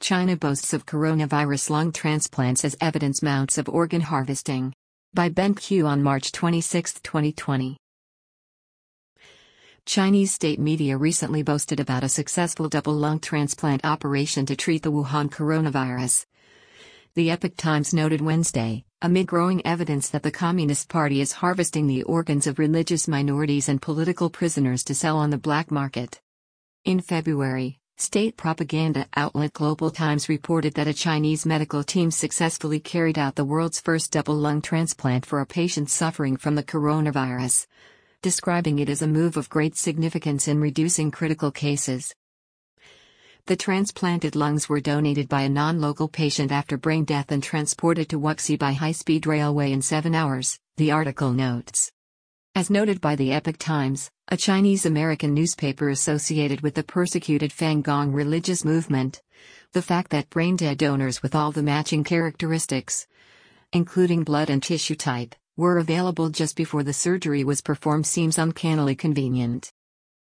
China boasts of coronavirus lung transplants as evidence mounts of organ harvesting. By Ben Q on March 26, 2020. Chinese state media recently boasted about a successful double lung transplant operation to treat the Wuhan coronavirus. The Epoch Times noted Wednesday, amid growing evidence that the Communist Party is harvesting the organs of religious minorities and political prisoners to sell on the black market. In February, state propaganda outlet Global Times reported that a Chinese medical team successfully carried out the world's first double lung transplant for a patient suffering from the coronavirus, describing it as a move of great significance in reducing critical cases. The transplanted lungs were donated by a non-local patient after brain death and transported to Wuxi by high-speed railway in 7 hours, the article notes. As noted by the Epoch Times, a Chinese-American newspaper associated with the persecuted Falun religious movement, the fact that brain-dead donors with all the matching characteristics, including blood and tissue type, were available just before the surgery was performed seems uncannily convenient.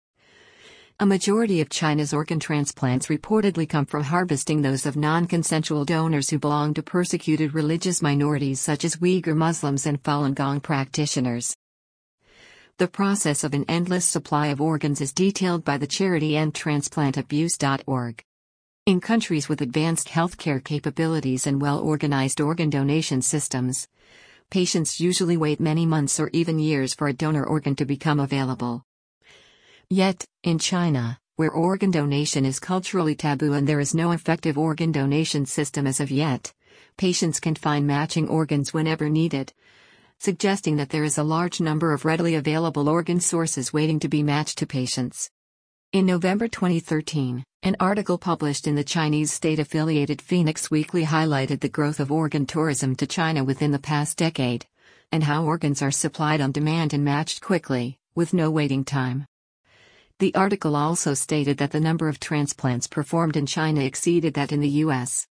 A majority of China's organ transplants reportedly come from harvesting those of non-consensual donors who belong to persecuted religious minorities such as Uyghur Muslims and Falun Gong practitioners. The process of an endless supply of organs is detailed by the charity EndTransplantAbuse.org. In countries with advanced healthcare capabilities and well-organized organ donation systems, patients usually wait many months or even years for a donor organ to become available. Yet, in China, where organ donation is culturally taboo and there is no effective organ donation system as of yet, patients can find matching organs whenever needed, suggesting that there is a large number of readily available organ sources waiting to be matched to patients. In November 2013, an article published in the Chinese state-affiliated Phoenix Weekly highlighted the growth of organ tourism to China within the past decade, and how organs are supplied on demand and matched quickly, with no waiting time. The article also stated that the number of transplants performed in China exceeded that in the U.S.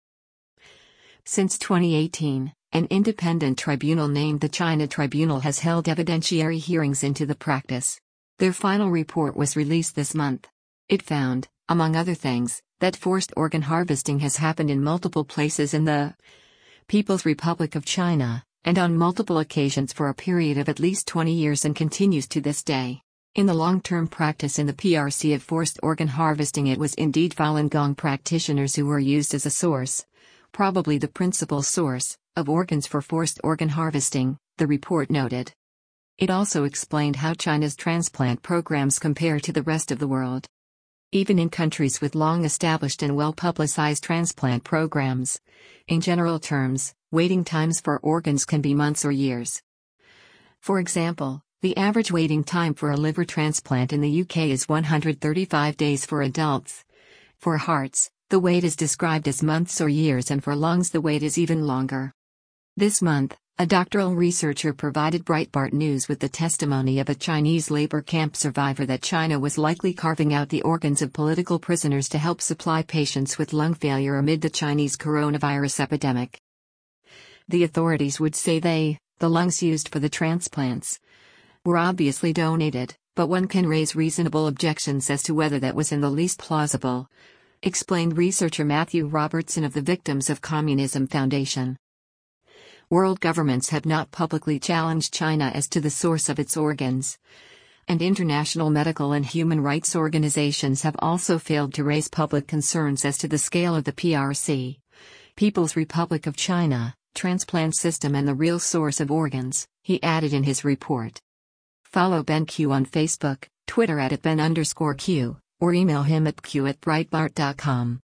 Since 2018, an independent tribunal named the China Tribunal has held evidentiary hearings into the practice. Their final report was released this month. It found, among other things, that forced organ harvesting has happened in multiple places in the People's Republic of China, and on multiple occasions for a period of at least 20 years and continues to this day. In the long-term practice in the PRC of forced organ harvesting, it was indeed Falun Gong practitioners who were used as a source, probably the principal source, of organs for forced organ harvesting, the report noted. It also explained how China's transplant programs compare to the rest of the world. Even in countries with long-established and well-publicized transplant programs, in general terms, waiting times for organs can be months or years. For example, the average waiting time for a liver transplant in the UK is 135 days for adults. For hearts, the wait is described as months or years, and for lungs the wait is even longer. This month, a doctoral researcher provided Breitbart News with the testimony of a Chinese labor camp survivor that China was likely carving out the organs of political prisoners to help supply patients with lung failure amid the Chinese coronavirus epidemic. The authorities would say the lungs used for the transplants, were obviously donated, but one can raise reasonable objections as to whether that was in the least plausible, explained researcher Matthew Robertson of the Victims of Communism Foundation. World governments have not publicly challenged China as to the source of its organs, and international medical and human rights organizations have also failed to raise public concerns as to the scale of the PRC, People's Republic of China, transplant system and the real source of organs, he added in his report. Follow Ben Q on Facebook, Twitter @Ben_Q, or email him at q@breitbart.com.